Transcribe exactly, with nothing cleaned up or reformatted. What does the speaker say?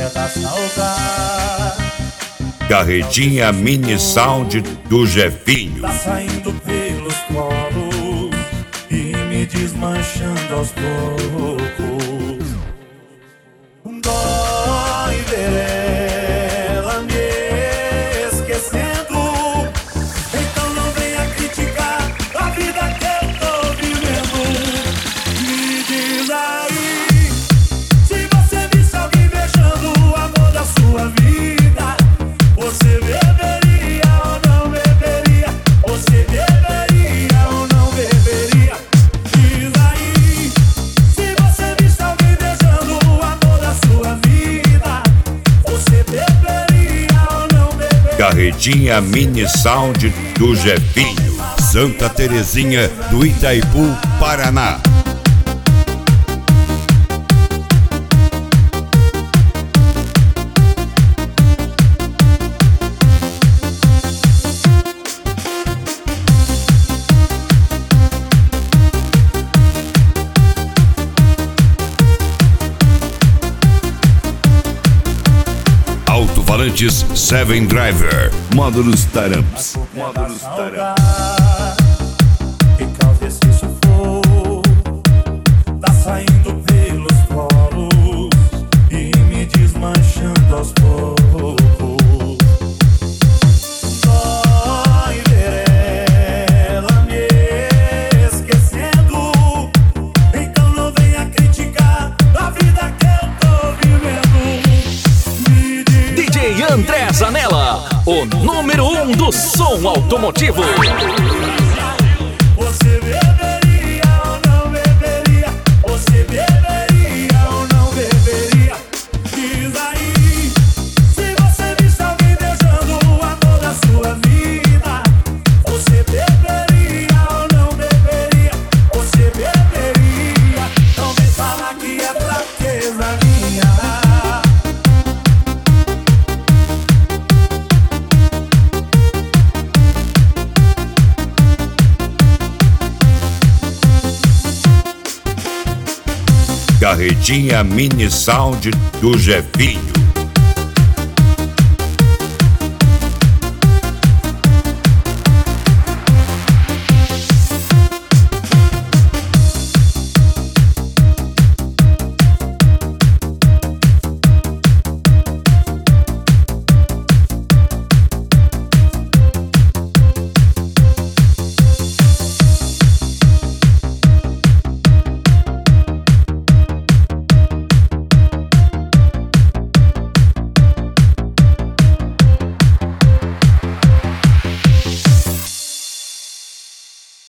da saudade. Carretinha Mini Sound do Jefinho. Tá saindo pelos poros e me desmanchando aos poucos. Dói ver ela me esquecendo. Então não venha criticar a vida que eu tô vivendo. Me diz aí, se você visse alguém beijando o amor da sua vida, você beberia ou não beberia? Você beberia ou não beberia? Diz aí, se você visse alguém beijando o amor da sua vida, você beberia ou não beberia? Carretinha Mini Sound do Jefinho, Santa Terezinha do Itaipu, Paraná. Alto-falantes Seven Driver, módulos Taramps. Módulos Taramps. Que causa esse sufoco, tá saindo pelos poros e me desmanchando aos poucos. Dói ver ela me esquecendo. Então não venha criticar a vida que eu tô vivendo. Me diz D J André Zanella, o número um do som automotivo. Você beberia ou não beberia? Você beberia ou não beberia? Diz aí, se você visse alguém beijando o amor da sua vida, você beberia ou não beberia? Você beberia? Não vem falar que é fraqueza minha. Carretinha Mini Sound do Jefinho.